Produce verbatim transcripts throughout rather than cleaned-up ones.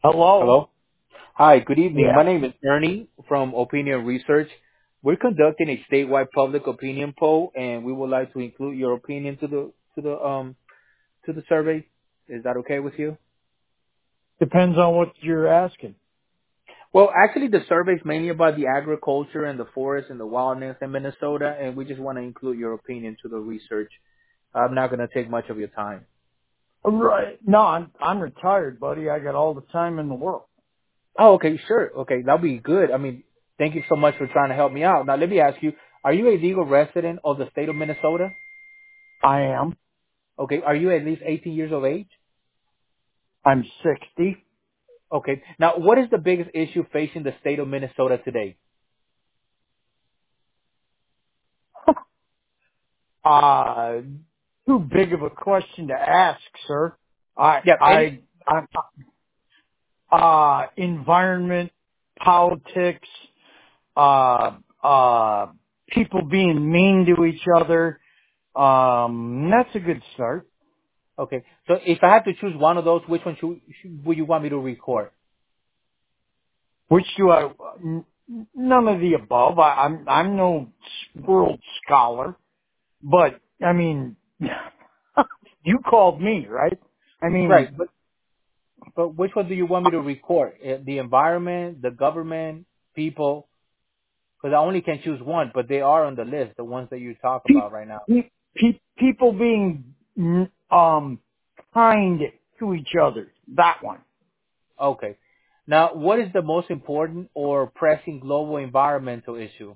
Hello? Hello. Hi, good evening. Yeah. My name is Ernie from Opinion Research. We're conducting a statewide public opinion poll, and we would like to include your opinion to the to the um to the survey. Is that okay with you? Depends on what you're asking. Well, actually, the survey is mainly about the agriculture and the forest and the wildness in Minnesota, and we just want to include your opinion to the research. I'm not going to take much of your time. Right. No, I'm I'm retired, buddy. I got all the time in the world. Oh, okay, sure. Okay, that'll be good. I mean, thank you so much for trying to help me out. Now, let me ask you: Are you a legal resident of the state of Minnesota? I am. Okay. Are you at least eighteen years of age? I'm sixty. Okay. Now, what is the biggest issue facing the state of Minnesota today? Uh too big of a question to ask, sir. I Yeah. Any, I I uh environment, politics, uh uh people being mean to each other. Um that's a good start. okay. So if I had to choose one of those, which one should, should would you want me to record? Which do I? n- None of the above. I, I'm I'm no world scholar, but I mean, you called me, right? I Right. mean, But but which one do you want me to record? Uh, The environment, the government, people? Because I only can choose one, but they are on the list, the ones that you talk pe- about right now. pe- pe- people being mm, um kind to each other. That one. Okay. Now, what is the most important or pressing global environmental issue?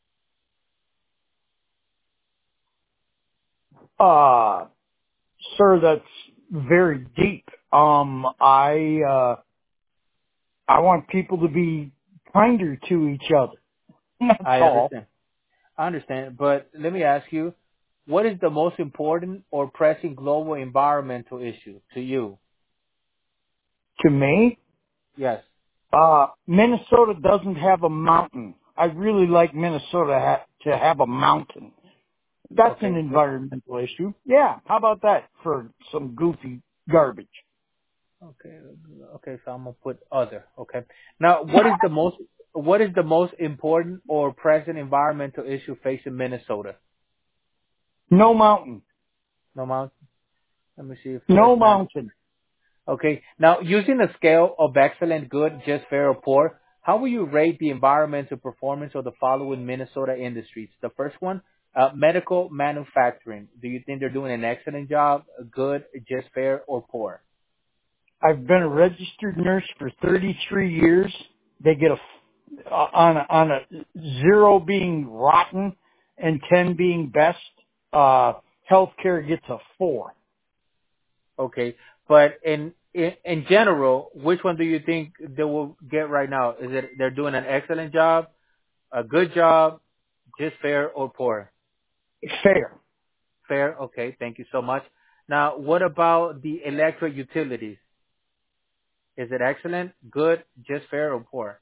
Uh, sir, that's very deep. Um, I uh, I want people to be kinder to each other. That's I all. understand. I understand, but let me ask you, what is the most important or pressing global environmental issue to you? To me, Yes. Uh, Minnesota doesn't have a mountain. I really like Minnesota ha- to have a mountain. That's an Okay. Let- environmental issue. Yeah, how about that for some goofy garbage? Okay. Okay. So I'm gonna put other. Okay. Now, what is the most what is the most important or present environmental issue facing Minnesota? No mountain. No mount. Let me see if No Forest Man. mountain. Okay. Now, using a scale of excellent, good, just, fair, or poor, how will you rate the environmental performance of the following Minnesota industries? The first one, uh, medical manufacturing. Do you think they're doing an excellent job, good, just, fair, or poor? I've been a registered nurse for thirty-three years. They get a, f- uh, on a, on a zero being rotten and ten being best, uh, healthcare gets a four. Okay. But in, in in general, which one do you think they will get right now? Is it they're doing an excellent job, a good job, just, fair, or poor? Fair. Fair. Okay. Thank you so much. Now, what about the electric utilities? Is it excellent, good, just, fair, or poor?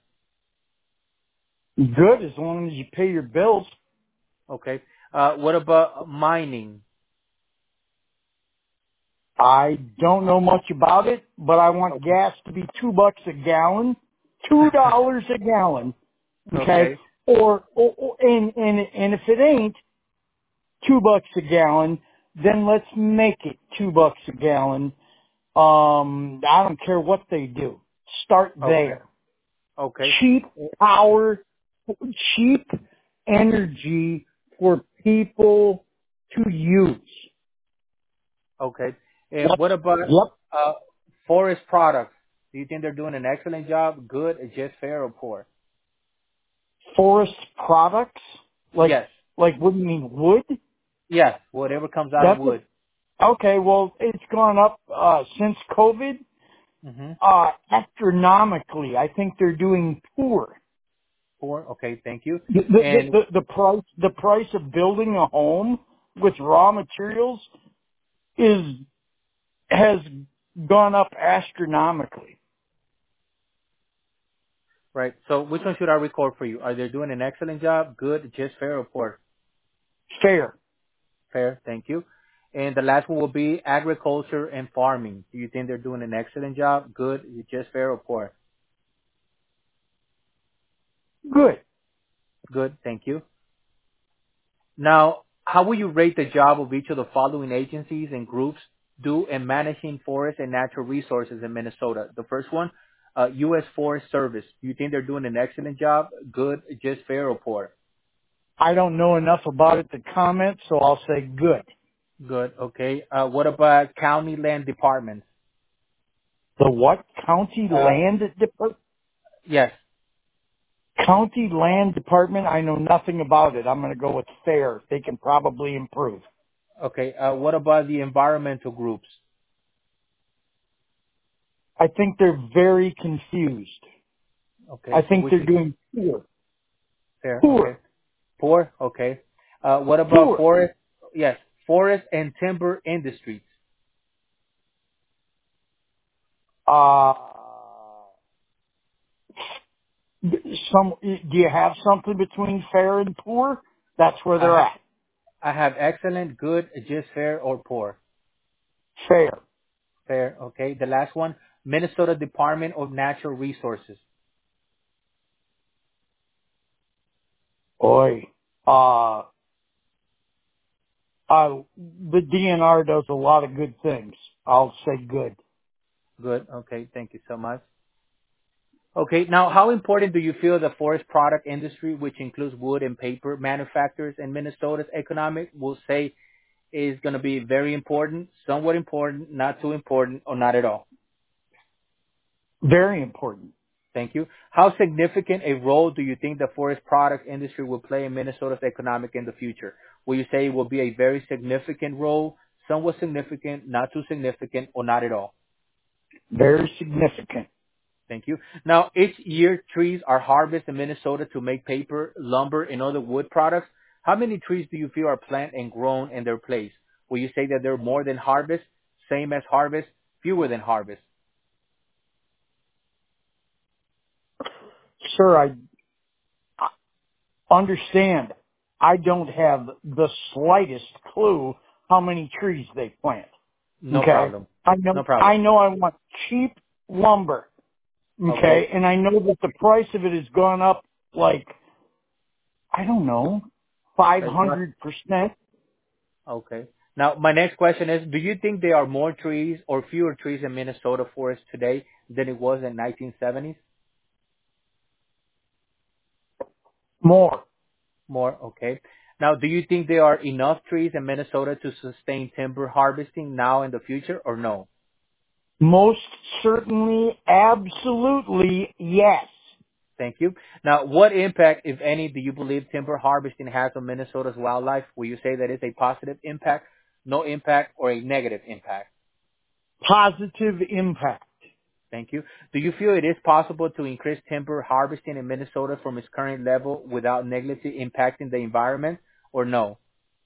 Good as long as you pay your bills. Okay. Uh, what about mining? I don't know much about it, but I want Okay. gas to be two bucks a gallon, two dollars a gallon, okay? Okay. Or, or, or and and and if it ain't two bucks a gallon, then let's make it two bucks a gallon. Um, I don't care what they do. Start Okay. there. Okay. Cheap power, cheap energy for people to use. Okay. And Yep. what about Yep. uh, forest products? Do you think they're doing an excellent job, good, just, fair, or poor? Forest products? Like, Yes. like what do you mean, wood? Yes. Whatever comes out of That's wood. okay, well, it's gone up, uh, since COVID, Mm-hmm. uh, astronomically. I think they're doing poor. Poor. Okay. Thank you. The, the, And the, the price, the price of building a home with raw materials is, has gone up astronomically. right. So which one should I record for you? Are they doing an excellent job, good, just, fair, or poor? Fair. Fair. Thank you. And the last one will be agriculture and farming. Do you think they're doing an excellent job, good, just fair, or poor? Good. Good, thank you. Now, how will you rate the job of each of the following agencies and groups do in managing forests and natural resources in Minnesota? The first one, uh, U S Forest Service. Do you think they're doing an excellent job, good, just fair, or poor? I don't know enough about it to comment, so I'll say good. Good, okay. Uh, what about county land departments? The what? County Uh, Land Department? yes, County Land Department? I know nothing about it. I'm going to go with fair. They can probably improve. okay. Uh, what about the environmental groups? I think they're very confused. I Okay, so think which they're is doing poor. fair, okay. Poor. Poor, okay. Uh, what about Poor. forest? Yes, forest and timber industries. Uh, some, do you have something between fair and poor? That's where I they're have at. I have excellent, good, just fair, or poor. Fair. Fair, okay. The last one, Minnesota Department of Natural Resources. Oi. Uh, uh, the D N R does a lot of good things. I'll say good. Good, okay. Thank you so much. Okay, now how important do you feel the forest product industry, which includes wood and paper manufacturers in Minnesota's economic, will say is going to be very important, somewhat important, not too important, or not at all? Very important. Thank you. How significant a role do you think the forest product industry will play in Minnesota's economic in the future? Will you say it will be a very significant role, somewhat significant, not too significant, or not at all? Very significant. Thank you. Now, each year trees are harvested in Minnesota to make paper, lumber, and other wood products. How many trees do you feel are planted and grown in their place? Will you say that they're more than harvest, same as harvest, fewer than harvest? Sir, I understand. I don't have the slightest clue how many trees they plant. No Okay? problem. I know, No problem. I know I want cheap lumber. Okay. Okay? And I know that the price of it has gone up like, I don't know, That's not five hundred percent. okay. Now, my next question is, do you think there are more trees or fewer trees in Minnesota forests today than it was in nineteen seventies? More. More, okay. Now, do you think there are enough trees in Minnesota to sustain timber harvesting now and the future, or no? Most certainly, absolutely, yes. Thank you. Now, what impact, if any, do you believe timber harvesting has on Minnesota's wildlife? Will you say that it's a positive impact, no impact, or a negative impact? Positive impact. Thank you. Do you feel it is possible to increase timber harvesting in Minnesota from its current level without negatively impacting the environment, or no?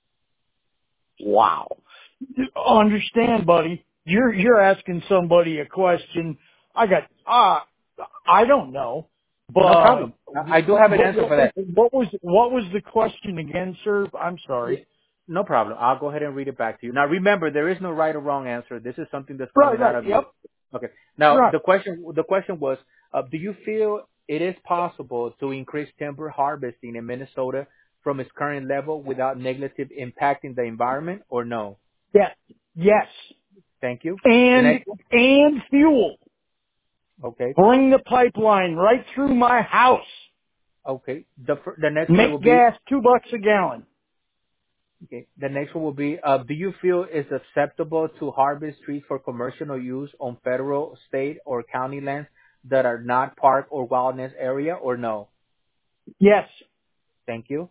Wow. Understand, buddy. You're you're asking somebody a question. I got ah, I don't know, No but problem. I I do have an what, answer what for was that. what was what was the question again, sir? I'm Yeah, sorry. no problem. I'll go ahead and read it back to you. Now, remember, there is no right or wrong answer. This is something that's Right, coming out right. of you. Yep. Okay. Now, Right. the question the question was, uh, do you feel it is possible to increase timber harvesting in Minnesota from its current level without negative impacting the environment, or no? Yes. Yes. Thank you. The And next one. and fuel. Okay. Bring the pipeline right through my house. Okay. The fir- the next one will Make be gas two bucks a gallon. okay. The next one will be, uh, do you feel it's acceptable to harvest trees for commercial use on federal, state, or county lands that are not park or wilderness area, or no? Yes. Thank you.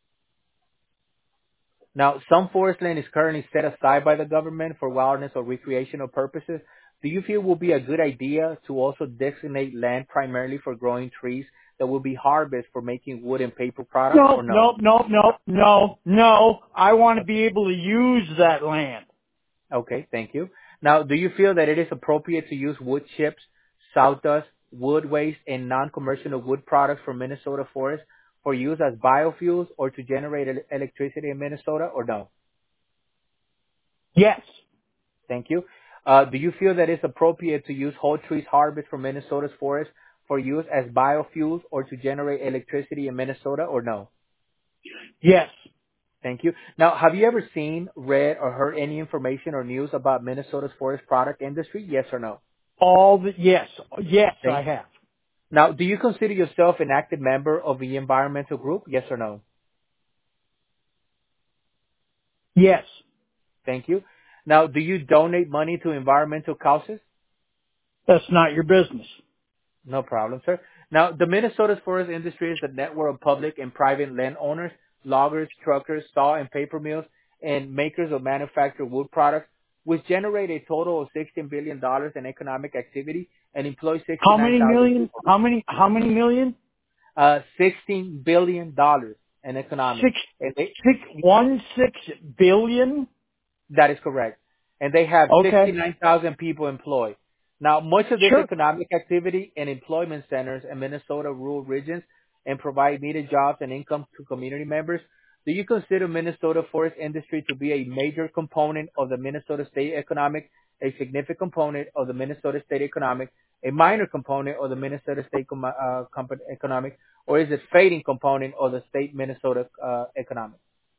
Now, some forest land is currently set aside by the government for wilderness or recreational purposes. Do you feel it will be a good idea to also designate land primarily for growing trees that will be harvested for making wood and paper products, No, or no? no, no, no, no, no. I want to be able to use that land. Okay, thank you. Now, do you feel that it is appropriate to use wood chips, sawdust, wood waste, and non-commercial wood products from Minnesota forests for use as biofuels or to generate el- electricity in Minnesota, or no? Yes. Thank you. Uh, do you feel that it's appropriate to use whole trees harvest from Minnesota's forest for use as biofuels or to generate electricity in Minnesota, or no? Yes. Thank you. Now, have you ever seen, read, or heard any information or news about Minnesota's forest product industry? Yes or no? All the, yes. Yes, I Thank. have. Now, do you consider yourself an active member of the environmental group? Yes or no? Yes. Thank you. Now, do you donate money to environmental causes? That's not your business. No problem, sir. Now, the Minnesota's forest industry is a network of public and private landowners, loggers, truckers, saw and paper mills, and makers of manufactured wood products, which generate a total of sixteen billion dollars in economic activity and employ How sixty-nine many thousand million? people. How many, how many million? Uh, sixteen billion dollars in economic. Six, And they, six, one, six billion? That is correct. And they have Okay. sixty-nine thousand people employed. Now, much of this Sure. economic activity and employment centers in Minnesota rural regions and provide needed jobs and income to community members. Do you consider Minnesota forest industry to be a major component of the Minnesota state economic, a significant component of the Minnesota state economic, a minor component of the Minnesota state com- uh, comp- economic, or is it fading component of the state Minnesota uh, economic?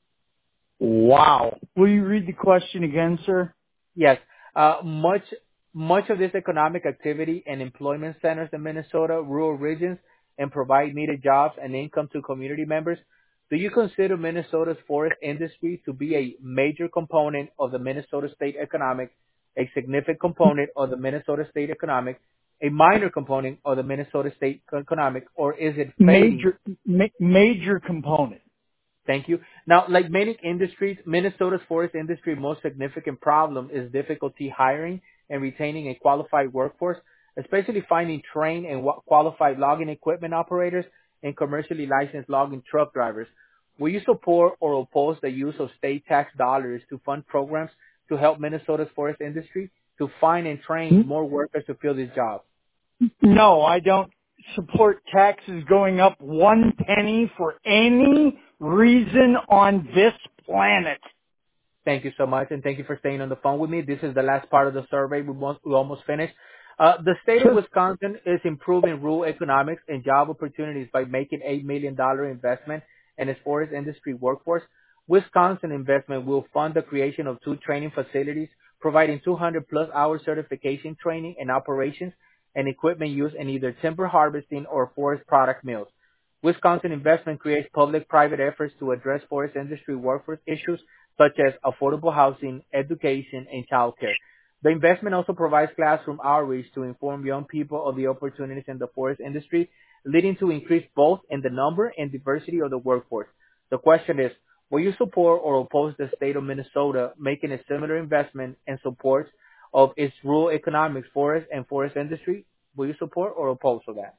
Wow. Will you read the question again, sir? Yes. Uh, much much of this economic activity and employment centers in Minnesota rural regions and provide needed jobs and income to community members. Do you consider Minnesota's forest industry to be a major component of the Minnesota state economic, a significant component of the Minnesota state economic, a minor component of the Minnesota state economic, or is it fading? Major, ma- major component. Thank you. Now, like many industries, Minnesota's forest industry most significant problem is difficulty hiring and retaining a qualified workforce, especially finding trained and wa- qualified logging equipment operators and commercially licensed logging truck drivers. Will you support or oppose the use of state tax dollars to fund programs to help Minnesota's forest industry to find and train more workers to fill these jobs? No, I don't support taxes going up one penny for any reason on this planet. Thank you so much, and thank you for staying on the phone with me. This is the last part of the survey. We, want, we almost finished. Uh, the state of Sure. Wisconsin is improving rural economics and job opportunities by making eight million dollars investment in its forest industry workforce. Wisconsin investment will fund the creation of two training facilities, providing two hundred plus hour certification training and operations and equipment used in either timber harvesting or forest product mills. Wisconsin investment creates public-private efforts to address forest industry workforce issues such as affordable housing, education, and childcare. The investment also provides classroom outreach to inform young people of the opportunities in the forest industry, leading to increase both in the number and diversity of the workforce. The question is, will you support or oppose the state of Minnesota making a similar investment and support of its rural economics, forest, and forest industry? Will you support or oppose of that?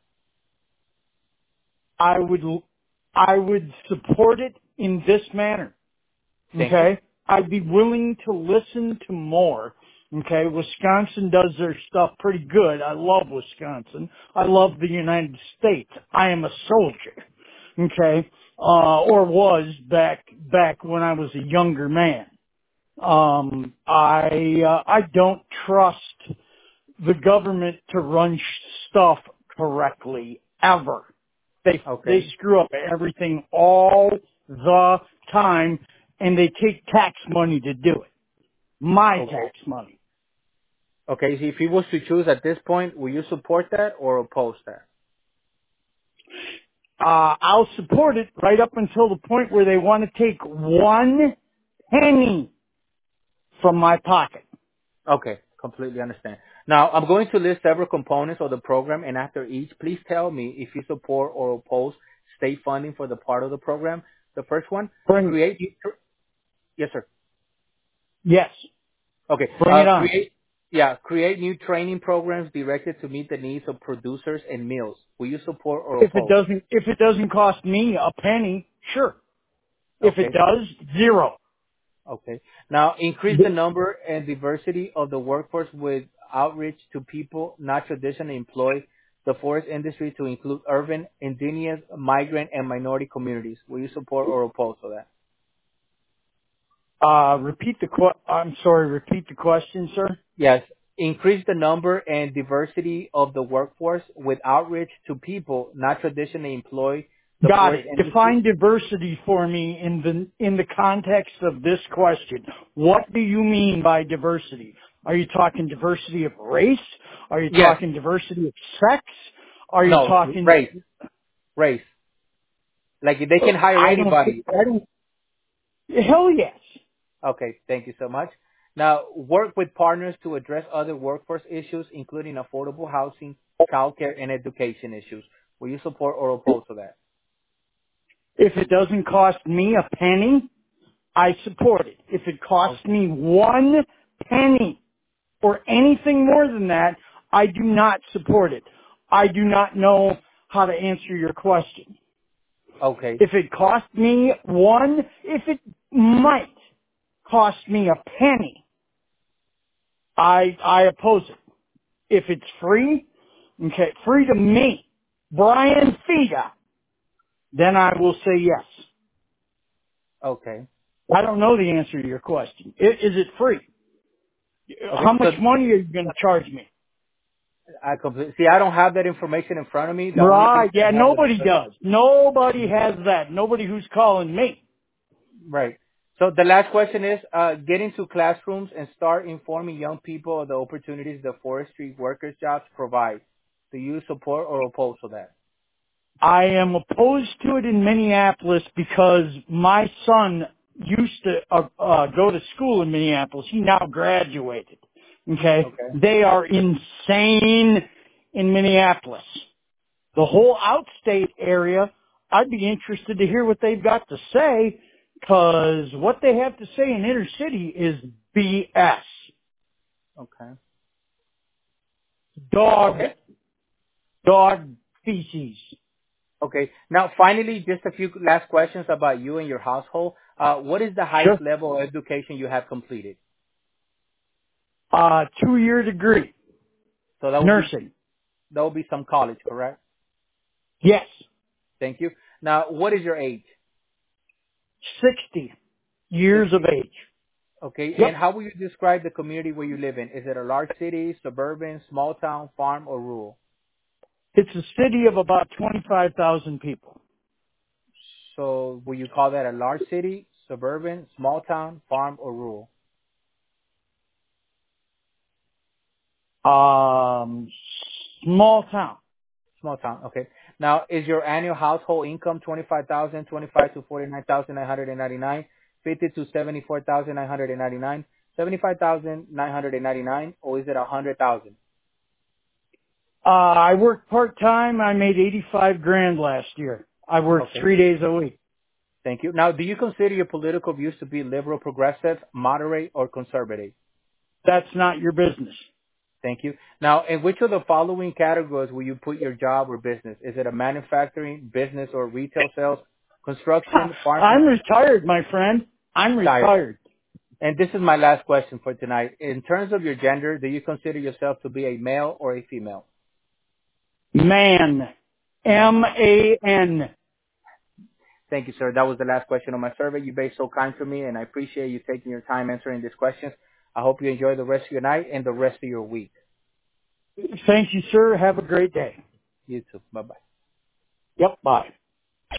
I would, I would support it in this manner. Thank you. Okay? I'd be willing to listen to more. Okay? Wisconsin does their stuff pretty good. I love Wisconsin. I love the United States. I am a soldier. Okay? Uh, or was back, back when I was a younger man. Um, I, uh, I don't trust the government to run sh- stuff correctly ever. They Okay. they screw up everything all the time, and they take tax money to do it. My Okay. tax money. Okay, so if he was to choose at this point, will you support that or oppose that? Uh, I'll support it right up until the point where they want to take one penny from my pocket. Okay, completely understand. Now, I'm going to list several components of the program, and after each, please tell me if you support or oppose state funding for the part of the program. The first one, Bring, create new, tr- yes, sir. yes, Okay, bring uh, it on. create, yeah, create new training programs directed to meet the needs of producers and mills. Will you support or If it oppose? doesn't, if it doesn't cost me a penny, sure. If it Okay. does, zero. Okay. Now, increase the number and diversity of the workforce with outreach to people not traditionally employed, the forest industry to include urban, indigenous, migrant, and minority communities. Will you support or oppose to that? Uh, repeat the que- I'm sorry, repeat the question, sir. Yes. Increase the number and diversity of the workforce with outreach to people not traditionally employed the Got forest it. industry. Define diversity for me in the in the context of this question. What do you mean by diversity? Are you talking diversity of race? Are you Yes. talking diversity of sex? Are you No. talking? Race. Race. Like they can hire I don't. anybody. I don't. Hell yes. Okay. Thank you so much. Now, work with partners to address other workforce issues, including affordable housing, childcare, and education issues. Will you support or oppose to that? If it doesn't cost me a penny, I support it. If it costs Okay. me one penny or anything more than that, I do not support it. I do not know how to answer your question. Okay. If it cost me one, if it might cost me a penny, I, I oppose it. If it's free, okay, free to me, Brian Fida, then I will say yes. Okay. I don't know the answer to your question. I- Is it free? Okay. How much So money are you going to charge me? I completely see. I don't have that information in front of me. The only thing Right. Yeah, I have is nobody does. Nobody has that. Nobody who's calling me. right. So the last question is, uh, get into classrooms and start informing young people of the opportunities the forestry workers jobs provide. Do you support or oppose to that? I am opposed to it in Minneapolis because my son used to uh, uh, go to school in Minneapolis. He now graduated. Okay. Okay. They are insane in Minneapolis. The whole outstate area, I'd be interested to hear what they've got to say, because what they have to say in inner city is B S. Okay. Dog, Okay. dog feces. Okay. Now, finally, just a few last questions about you and your household. Uh, what is the Sure. highest level of education you have completed? Uh, two-year degree, So that would be nursing. that would be some college, correct? Yes. Thank you. Now, what is your age? sixty years of sixty. age. Okay. And Yep. how will you describe the community where you live in? Is it a large city, suburban, small town, farm, or rural? It's a city of about twenty-five thousand people. So will you call that a large city, suburban, small town, farm, or rural? Um, small town. Small town. Okay. Now, is your annual household income twenty-five thousand, twenty-five to forty-nine thousand nine hundred ninety-nine, fifty to seventy-four thousand nine hundred ninety-nine, seventy-five thousand nine hundred ninety-nine, or is it one hundred thousand? Uh, I worked part-time. I made eighty-five grand last year. I worked Okay. three days a week. Thank you. Now, do you consider your political views to be liberal, progressive, moderate, or conservative? That's not your business. Thank you. Now, in which of the following categories will you put your job or business? Is it a manufacturing, business, or retail sales, construction, I'm farming, retired, my friend. I'm tire? retired. And this is my last question for tonight. In terms of your gender, do you consider yourself to be a male or a female? Man. Man. M A N. Thank you, sir. That was the last question on my survey. You've been so kind to me, and I appreciate you taking your time answering these questions. I hope you enjoy the rest of your night and the rest of your week. Thank you, sir. Have a great day. You too. Bye-bye. Yep, bye.